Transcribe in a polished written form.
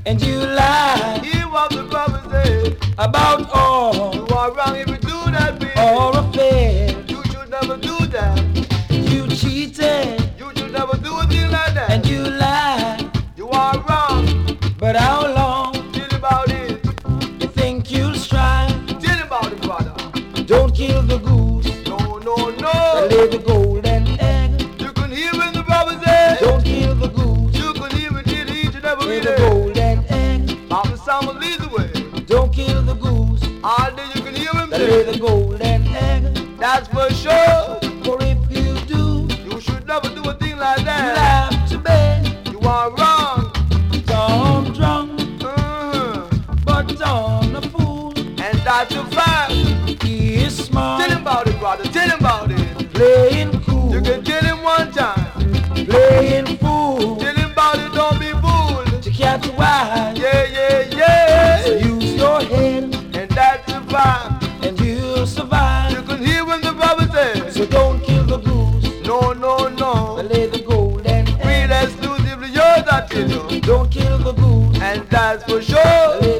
and you lie. Hear what the brother said About all you are wrong if you do that, baby. or affair. You should never do that. You cheated You should never do a thing like that. and you lie. You are wrong. But how long Tell about it. you think you'll strive? Tell about it, brother. Don't kill the goose, No, no, but no. lay the golden egg. You can hear when the brother said. Don't kill the goose, You can hear it till each and every lay the day. golden egg. Mama Sam will lead the way. Don't kill the goose, All day you can hear him but lay say. the golden egg. That's for sure. For if you do, You should never do a thing like you'll that. have to beg. You are wrong. Tom drunk, Uh-huh. but Tom a fool. And that's a fact. He is smart, Tell him about it, brother. Tell him about it. playing cool, You can tell him one time. playing fool. Tell him about it, don't be fooled. To catch wise, Yeah, yeah, yeah. use your head And that's a fact. and you'll survive. You can hear when the brother says. So don't kill the goose, No, no, no. but lay the golden egg. Real exclusively yours, I tell you. Don't kill the goose, And that's for but sure. lay